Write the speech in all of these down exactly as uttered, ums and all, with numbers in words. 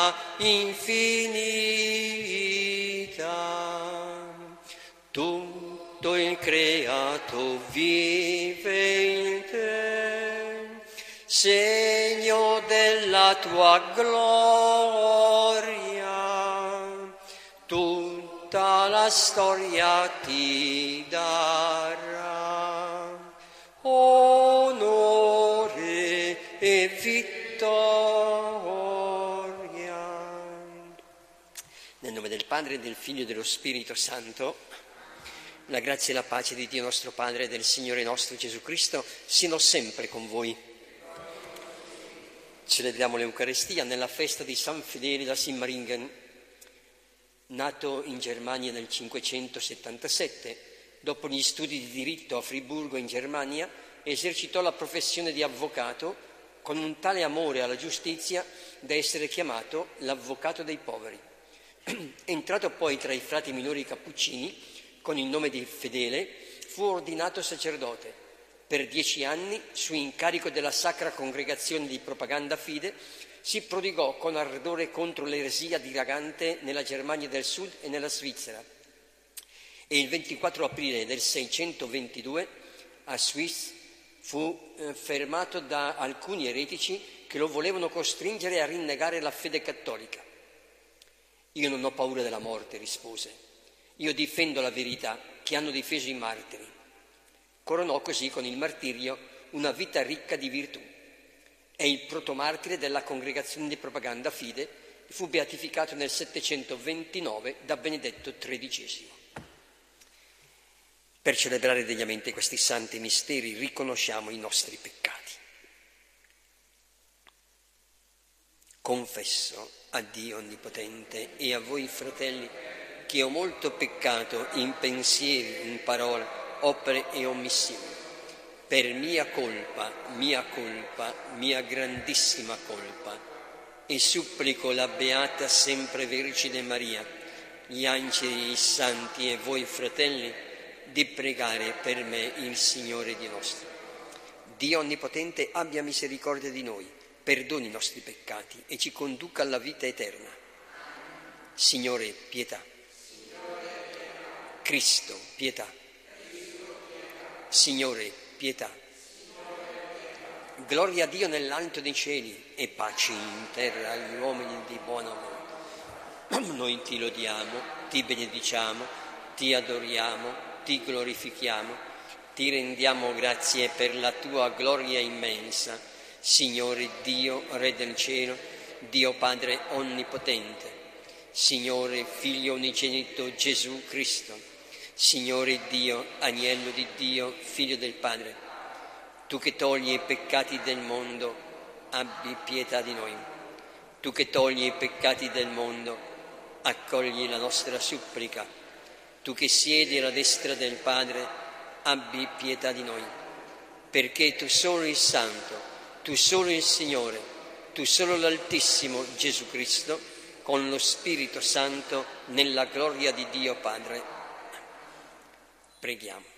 infinita. Tutto il creato vive in te, segno della tua gloria. Tutta la storia ti darà onore e vittoria. Nel nome del Padre, del Figlio e dello Spirito Santo, la grazia e la pace di Dio nostro Padre e del Signore nostro Gesù Cristo siano sempre con voi. Celebriamo l'Eucarestia nella festa di San Fedele da Simmaringen. Nato in Germania nel cinquecentosettantasette, dopo gli studi di diritto a Friburgo in Germania, esercitò la professione di avvocato con un tale amore alla giustizia da essere chiamato l'avvocato dei poveri. Entrato poi tra i frati minori cappuccini, con il nome di Fedele, fu ordinato sacerdote. Per dieci anni, su incarico della Sacra Congregazione di Propaganda Fide, si prodigò con ardore contro l'eresia dilagante nella Germania del Sud e nella Svizzera. E il ventiquattro aprile del seicentoventidue a Suisse fu eh, fermato da alcuni eretici che lo volevano costringere a rinnegare la fede cattolica. Io non ho paura della morte, rispose. Io difendo la verità che hanno difeso i martiri. Coronò così con il martirio una vita ricca di virtù. È il protomartire della Congregazione di Propaganda Fide e fu beatificato nel settecentoventinove da Benedetto tredicesimo. Per celebrare degnamente questi santi misteri riconosciamo i nostri peccati. Confesso a Dio Onnipotente e a voi, fratelli, che ho molto peccato in pensieri, in parole, opere e omissioni. Per mia colpa, mia colpa, mia grandissima colpa, e supplico la Beata Sempre Vergine Maria, gli angeli, i santi e voi fratelli, di pregare per me il Signore Dio nostro. Dio Onnipotente abbia misericordia di noi, perdoni i nostri peccati e ci conduca alla vita eterna. Signore, pietà. Cristo, pietà. Signore, pietà. Gloria a Dio nell'alto dei cieli e pace in terra agli uomini di buona volontà. Noi ti lodiamo, ti benediciamo, ti adoriamo, ti glorifichiamo, ti rendiamo grazie per la tua gloria immensa, Signore Dio, Re del cielo, Dio Padre onnipotente, Signore Figlio unigenito Gesù Cristo, Signore Dio, Agnello di Dio, Figlio del Padre, tu che togli i peccati del mondo, abbi pietà di noi. Tu che togli i peccati del mondo, accogli la nostra supplica. Tu che siedi alla destra del Padre, abbi pietà di noi. Perché tu solo il Santo, tu solo il Signore, tu solo l'Altissimo Gesù Cristo, con lo Spirito Santo, nella gloria di Dio Padre. Preghiamo.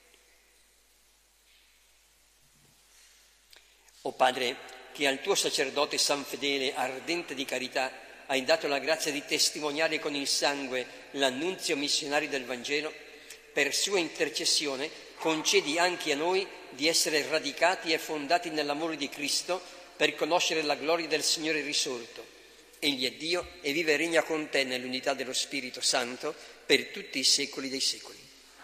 O Padre, che al tuo sacerdote San Fedele, ardente di carità, hai dato la grazia di testimoniare con il sangue l'annunzio missionario del Vangelo, per sua intercessione concedi anche a noi di essere radicati e fondati nell'amore di Cristo per conoscere la gloria del Signore risorto. Egli è Dio e vive e regna con te nell'unità dello Spirito Santo per tutti i secoli dei secoli.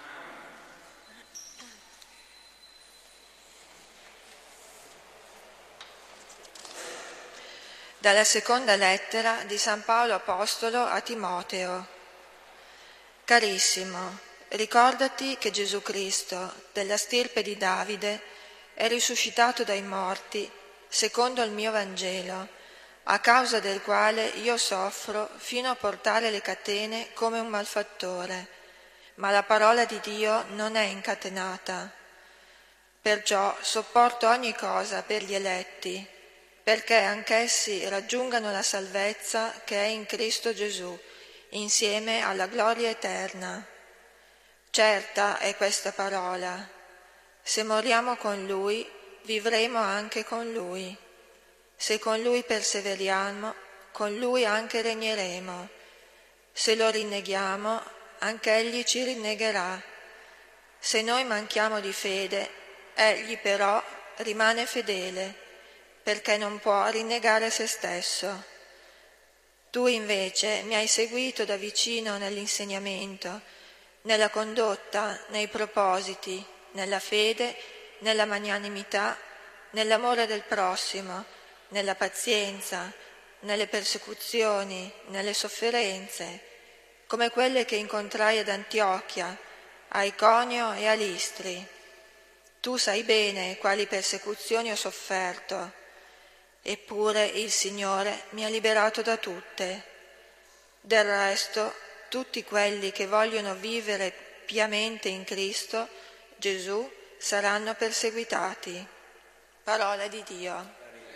Dalla seconda lettera di San Paolo Apostolo a Timoteo. Carissimo, ricordati che Gesù Cristo, della stirpe di Davide, è risuscitato dai morti, secondo il mio Vangelo, a causa del quale io soffro fino a portare le catene come un malfattore, ma la parola di Dio non è incatenata. Perciò sopporto ogni cosa per gli eletti, perché anch'essi raggiungano la salvezza che è in Cristo Gesù, insieme alla gloria eterna. Certa è questa parola: se moriamo con Lui, vivremo anche con Lui. Se con Lui perseveriamo, con lui anche regneremo. Se lo rinneghiamo, anche egli ci rinnegherà. Se noi manchiamo di fede, egli però rimane fedele, perché non può rinnegare se stesso. Tu invece mi hai seguito da vicino nell'insegnamento, nella condotta, nei propositi, nella fede, nella magnanimità, nell'amore del prossimo, nella pazienza, nelle persecuzioni, nelle sofferenze, come quelle che incontrai ad Antiochia, a Iconio e a Listri. Tu sai bene quali persecuzioni ho sofferto, eppure il Signore mi ha liberato da tutte. Del resto, tutti quelli che vogliono vivere piamente in Cristo Gesù saranno perseguitati. Parola di Dio.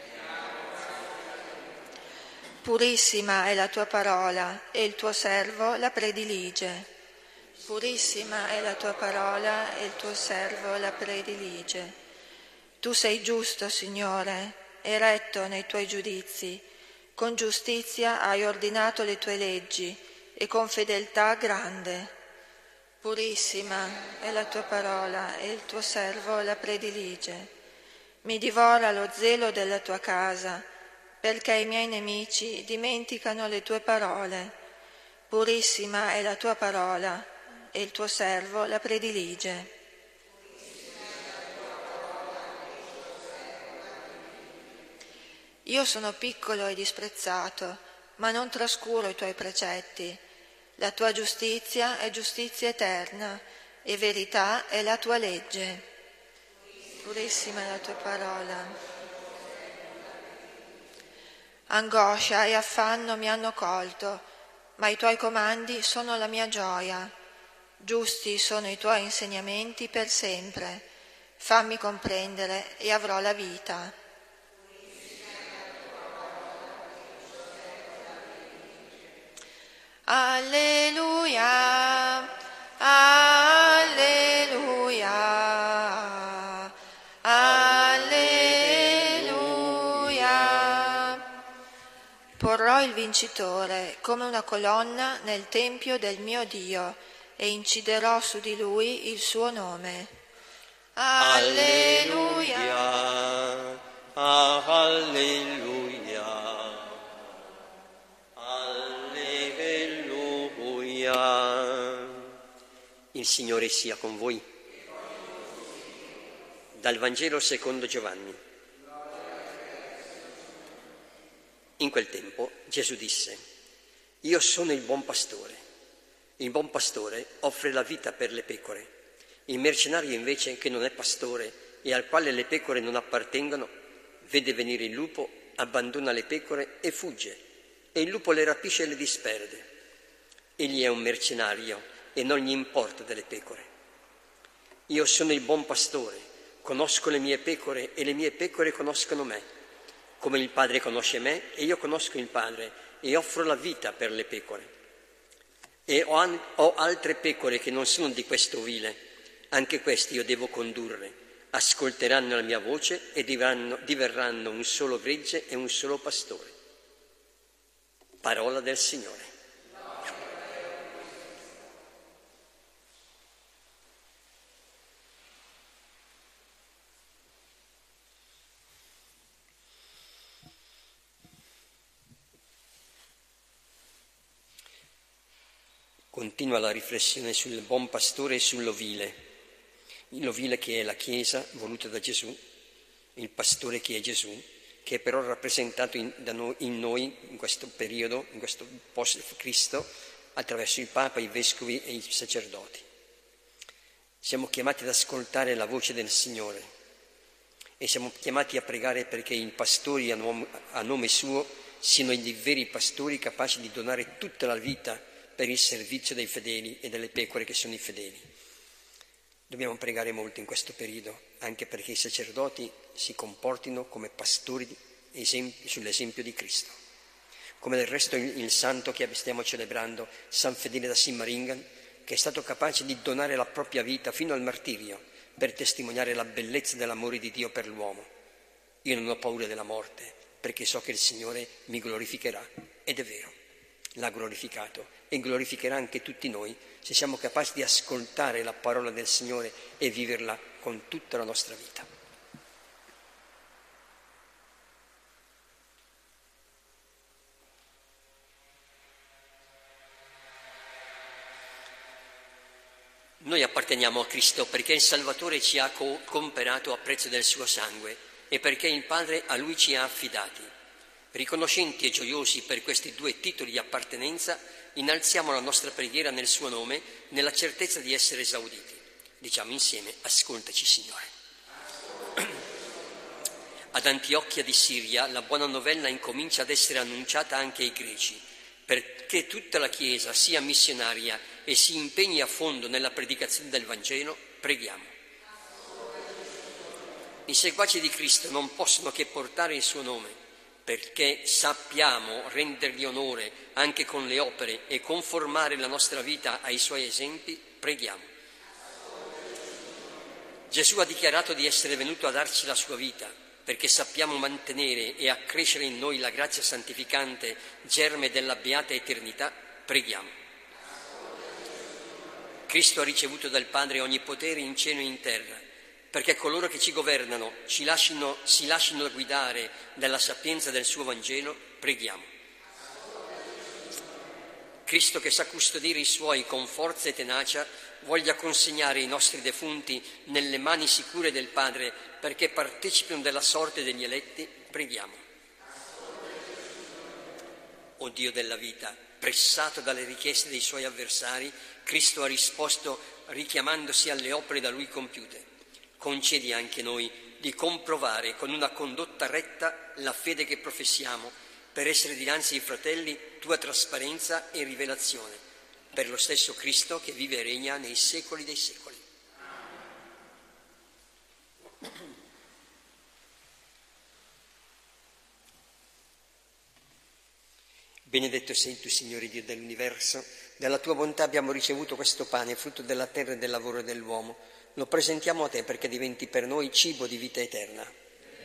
Purissima è la tua parola e il tuo servo la predilige. Purissima è la tua parola e il tuo servo la predilige. Tu sei giusto, Signore, e retto nei tuoi giudizi. Con giustizia hai ordinato le tue leggi e con fedeltà grande. Purissima è la tua parola e il tuo servo la predilige. Mi divora lo zelo della tua casa, perché i miei nemici dimenticano le tue parole. Purissima è la tua parola e il tuo servo la predilige. Io sono piccolo e disprezzato, ma non trascuro i tuoi precetti. La tua giustizia è giustizia eterna e verità è la tua legge. Purissima è la tua parola. Angoscia e affanno mi hanno colto, ma i tuoi comandi sono la mia gioia. Giusti sono i tuoi insegnamenti per sempre. Fammi comprendere e avrò la vita. Alleluia, alleluia, alleluia. Porrò il vincitore come una colonna nel tempio del mio Dio e inciderò su di lui il suo nome. Alleluia, alleluia, alleluia. Il Signore sia con voi. Dal Vangelo secondo Giovanni. In quel tempo Gesù disse: Io sono il buon pastore. Il buon pastore offre la vita per le pecore. Il mercenario invece, che non è pastore e al quale le pecore non appartengono, vede venire il lupo, abbandona le pecore e fugge, e il lupo le rapisce e le disperde. Egli è un mercenario e non gli importa delle pecore. Io sono il buon pastore, conosco le mie pecore e le mie pecore conoscono me, come il Padre conosce me e io conosco il Padre e offro la vita per le pecore. E ho, an- ho altre pecore che non sono di questo ovile, anche questi io devo condurre, ascolteranno la mia voce e diverranno, diverranno un solo gregge e un solo pastore. Parola del Signore. Continua la riflessione sul buon pastore e sull'ovile. L'ovile che è la Chiesa voluta da Gesù, il pastore che è Gesù, che è però rappresentato in, da noi, in noi in questo periodo, in questo post-Cristo, attraverso il Papa, i Vescovi e i sacerdoti. Siamo chiamati ad ascoltare la voce del Signore e siamo chiamati a pregare perché i pastori a nome, a nome suo siano i veri pastori capaci di donare tutta la vita per il servizio dei fedeli e delle pecore che sono i fedeli. Dobbiamo pregare molto in questo periodo, anche perché i sacerdoti si comportino come pastori esempi, sull'esempio di Cristo. Come del resto il, il santo che stiamo celebrando, San Fedele da Simmaringen, che è stato capace di donare la propria vita fino al martirio per testimoniare la bellezza dell'amore di Dio per l'uomo. Io non ho paura della morte, perché so che il Signore mi glorificherà. Ed è vero, l'ha glorificato e glorificherà anche tutti noi se siamo capaci di ascoltare la parola del Signore e viverla con tutta la nostra vita. Noi apparteniamo a Cristo perché il Salvatore ci ha co- comperato a prezzo del suo sangue e perché il Padre a Lui ci ha affidati. Riconoscenti e gioiosi per questi due titoli di appartenenza, innalziamo la nostra preghiera nel suo nome, nella certezza di essere esauditi. Diciamo insieme: ascoltaci, Signore. Ad Antiochia di Siria la buona novella incomincia ad essere annunciata anche ai greci, perché tutta la Chiesa sia missionaria e si impegni a fondo nella predicazione del Vangelo. Preghiamo. I seguaci di Cristo non possono che portare il suo nome, perché sappiamo rendergli onore anche con le opere e conformare la nostra vita ai suoi esempi. Preghiamo. Gesù ha dichiarato di essere venuto a darci la sua vita, perché sappiamo mantenere e accrescere in noi la grazia santificante, germe della beata eternità. Preghiamo. Cristo ha ricevuto dal Padre ogni potere in cielo e in terra, perché coloro che ci governano ci lascino, si lasciano guidare dalla sapienza del suo Vangelo. Preghiamo. Cristo, che sa custodire i suoi con forza e tenacia, voglia consegnare i nostri defunti nelle mani sicure del Padre, perché partecipino della sorte degli eletti. Preghiamo. O Dio della vita, pressato dalle richieste dei suoi avversari, Cristo ha risposto richiamandosi alle opere da Lui compiute. Concedi anche noi di comprovare con una condotta retta la fede che professiamo, per essere dinanzi ai fratelli tua trasparenza e rivelazione, per lo stesso Cristo che vive e regna nei secoli dei secoli. Benedetto sei tu, Signore Dio dell'universo, dalla tua bontà abbiamo ricevuto questo pane, frutto della terra e del lavoro dell'uomo. Lo presentiamo a te perché diventi per noi cibo di vita eterna.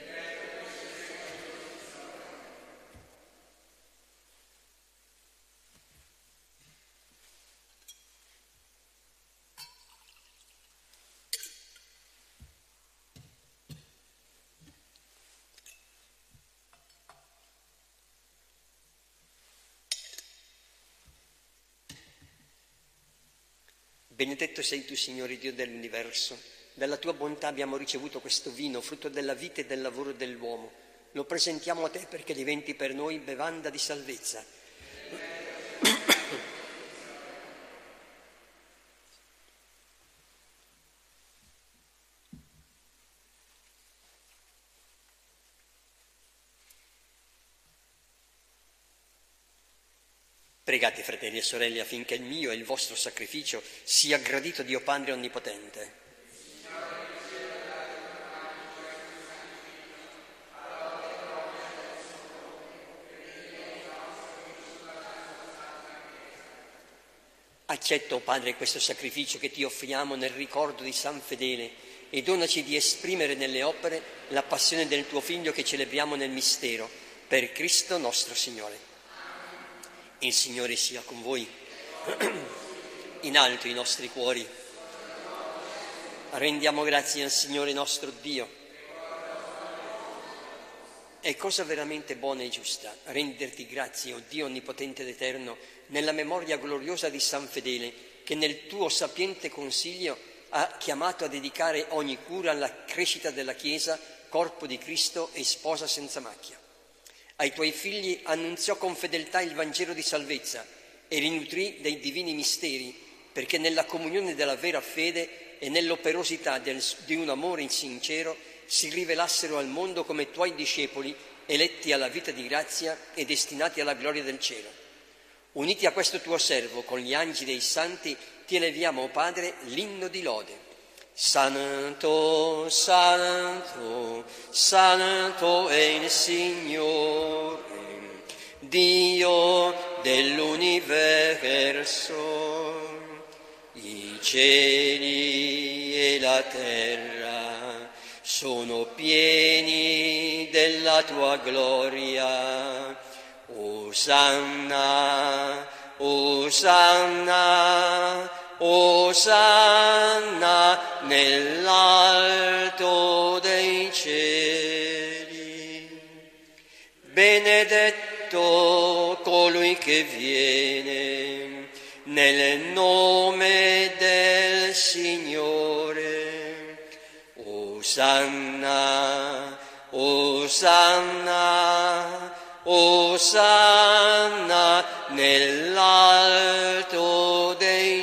Benedetto sei tu, Signore Dio dell'universo, dalla tua bontà abbiamo ricevuto questo vino, frutto della vita e del lavoro dell'uomo. Lo presentiamo a te perché diventi per noi bevanda di salvezza. Pregate, fratelli e sorelle, affinché il mio e il vostro sacrificio sia gradito a Dio Padre Onnipotente. Accetta, o Padre, questo sacrificio che ti offriamo nel ricordo di San Fedele e donaci di esprimere nelle opere la passione del tuo Figlio che celebriamo nel mistero, per Cristo nostro Signore. Il Signore sia con voi. In alto i nostri cuori. Rendiamo grazie al Signore nostro Dio. È cosa veramente buona e giusta renderti grazie, o Dio onnipotente ed eterno, nella memoria gloriosa di San Fedele, che nel tuo sapiente consiglio ha chiamato a dedicare ogni cura alla crescita della Chiesa, corpo di Cristo e sposa senza macchia. Ai tuoi figli annunziò con fedeltà il Vangelo di salvezza e li nutrì dei divini misteri, perché nella comunione della vera fede e nell'operosità del, di un amore sincero si rivelassero al mondo come tuoi discepoli, eletti alla vita di grazia e destinati alla gloria del cielo. Uniti a questo tuo servo con gli angeli e i santi, ti eleviamo, o Padre, l'inno di lode. Santo, santo, santo è il Signore, Dio dell'universo. I cieli e la terra sono pieni della della tua gloria. Osanna, Osanna, Osanna nell'alto dei cieli. Benedetto colui che viene nel nome del Signore. Osanna, Osanna, Osanna nell'alto dei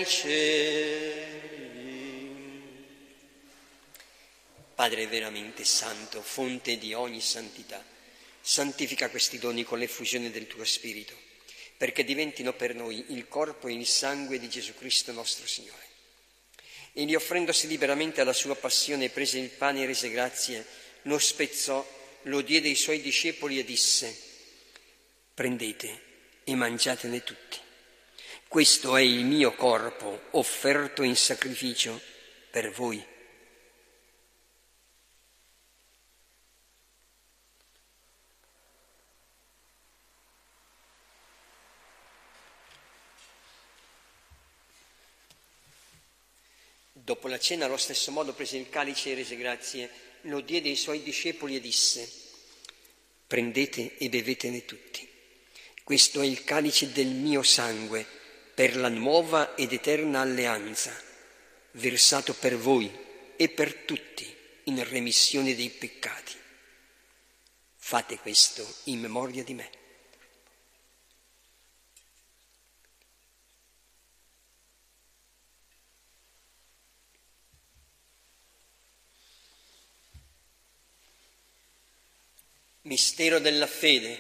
cieli. Padre veramente santo, fonte di ogni santità, santifica questi doni con l'effusione del tuo Spirito, perché diventino per noi il corpo e il sangue di Gesù Cristo nostro Signore. Egli, offrendosi liberamente alla sua passione, prese il pane e rese grazie, lo spezzò, lo diede ai suoi discepoli e disse: prendete e mangiatene tutti. Questo è il mio corpo offerto in sacrificio per voi. Dopo la cena, allo stesso modo, prese il calice e rese grazie, lo diede ai suoi discepoli e disse: prendete e bevetene tutti. Questo è il calice del mio sangue, per la nuova ed eterna alleanza, versato per voi e per tutti in remissione dei peccati. Fate questo in memoria di me. Mistero della fede.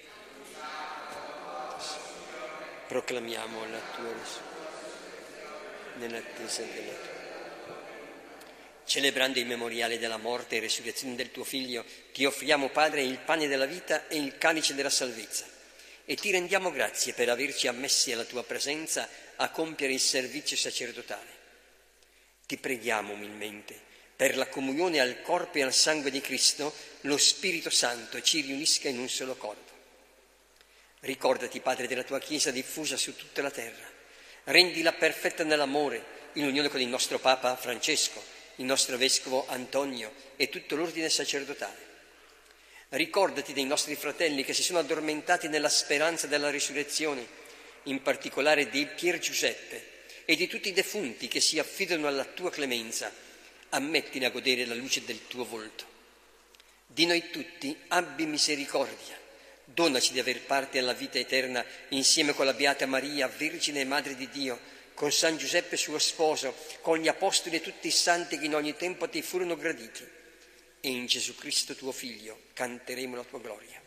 Proclamiamo la tua risurrezione nell'attesa della tua. Celebrando il memoriale della morte e resurrezione del tuo Figlio, ti offriamo, Padre, il pane della vita e il calice della salvezza, e ti rendiamo grazie per averci ammessi alla tua presenza a compiere il servizio sacerdotale. Ti preghiamo umilmente, per la comunione al corpo e al sangue di Cristo, lo Spirito Santo ci riunisca in un solo corpo. Ricordati, Padre, della tua Chiesa diffusa su tutta la terra. Rendila perfetta nell'amore, in unione con il nostro Papa Francesco, il nostro Vescovo Antonio e tutto l'ordine sacerdotale. Ricordati dei nostri fratelli che si sono addormentati nella speranza della risurrezione, in particolare di Pier Giuseppe e di tutti i defunti che si affidano alla tua clemenza. Ammettili a godere la luce del tuo volto. Di noi tutti abbi misericordia, donaci di aver parte alla vita eterna insieme con la Beata Maria, Vergine e Madre di Dio, con San Giuseppe suo sposo, con gli Apostoli e tutti i santi che in ogni tempo ti furono graditi, e in Gesù Cristo tuo Figlio canteremo la tua gloria.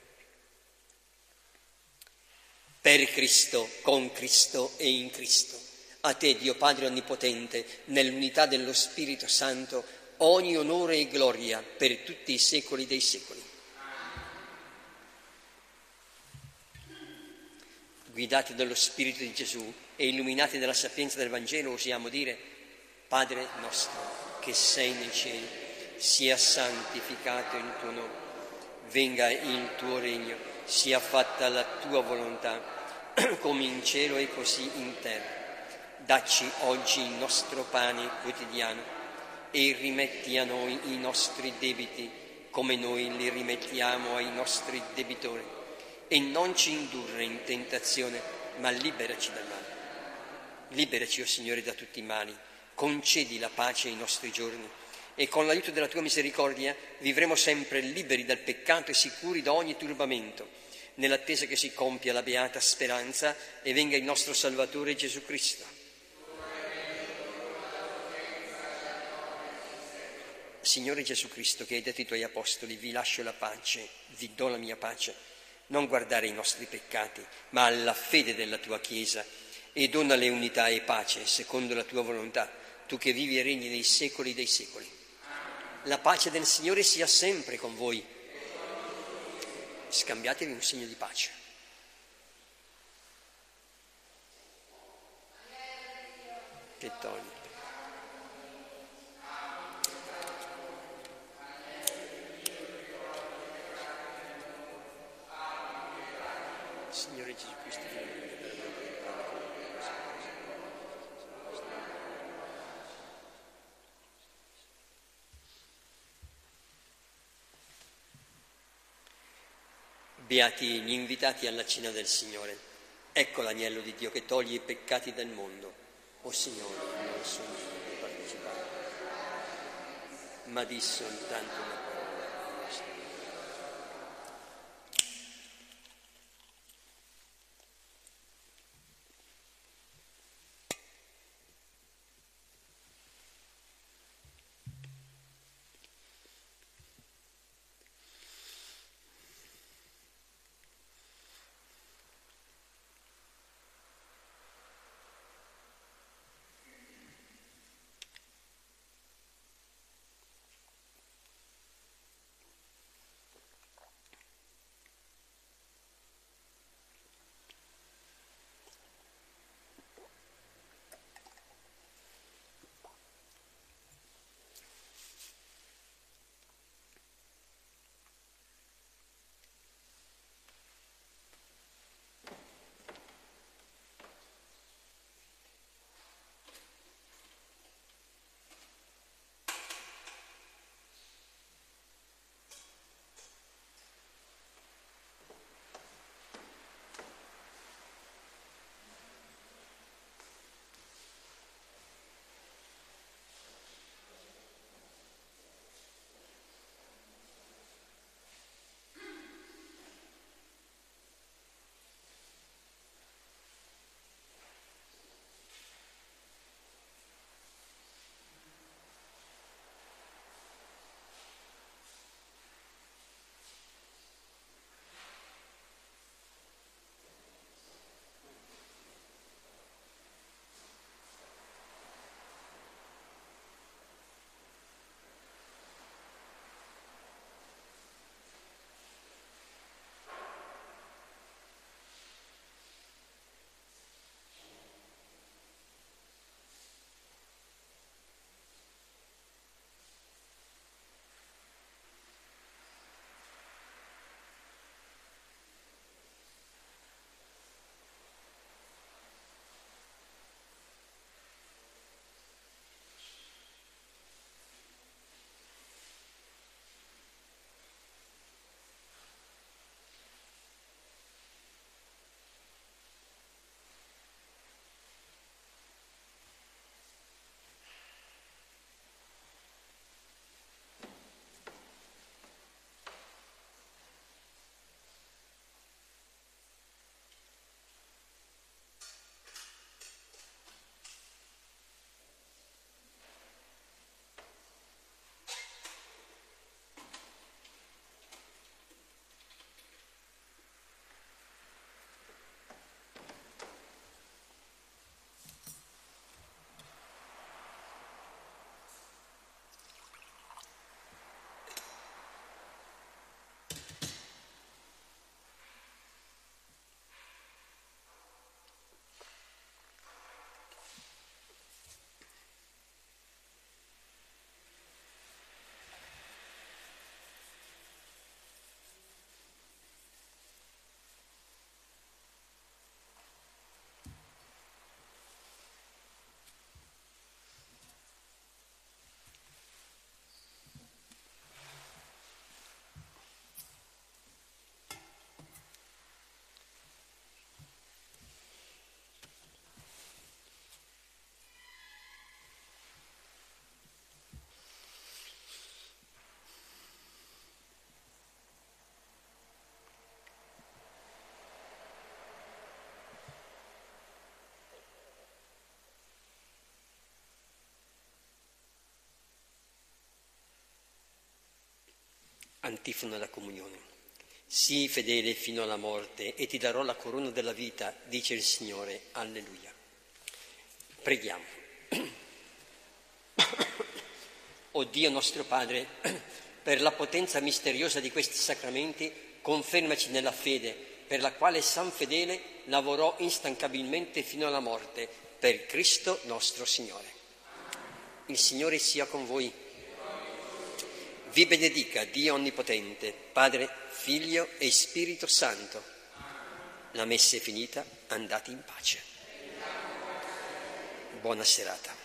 Per Cristo, con Cristo e in Cristo, a te, Dio Padre Onnipotente, nell'unità dello Spirito Santo, ogni onore e gloria per tutti i secoli dei secoli. Guidati dallo Spirito di Gesù e illuminati dalla sapienza del Vangelo, osiamo dire: Padre nostro, che sei nei cieli, sia santificato il tuo nome, venga il tuo regno, sia fatta la tua volontà, come in cielo e così in terra. Dacci oggi il nostro pane quotidiano e rimetti a noi i nostri debiti, come noi li rimettiamo ai nostri debitori. E non ci indurre in tentazione, ma liberaci dal male. Liberaci, o Signore, da tutti i mali, concedi la pace ai nostri giorni, e con l'aiuto della tua misericordia vivremo sempre liberi dal peccato e sicuri da ogni turbamento, nell'attesa che si compia la beata speranza e venga il nostro Salvatore Gesù Cristo. Signore Gesù Cristo, che hai detto ai tuoi apostoli: vi lascio la pace, vi do la mia pace, non guardare i nostri peccati, ma alla fede della tua Chiesa, e donale unità e pace secondo la tua volontà, tu che vivi e regni nei secoli dei secoli. La pace del Signore sia sempre con voi. Scambiatevi un segno di pace. Che toglie. Signore Gesù Cristo. Beati gli invitati alla cena del Signore. Ecco l'agnello di Dio che toglie i peccati del mondo. O Signore, non sono digno di partecipare, ma di soltanto una parola. Antifona alla comunione. Sii fedele fino alla morte e ti darò la corona della vita, dice il Signore. Alleluia. Preghiamo. O Dio nostro Padre, per la potenza misteriosa di questi sacramenti, confermaci nella fede, per la quale San Fedele lavorò instancabilmente fino alla morte, per Cristo nostro Signore. Il Signore sia con voi. Vi benedica Dio Onnipotente, Padre, Figlio e Spirito Santo. La messa è finita, andate in pace. Buona serata.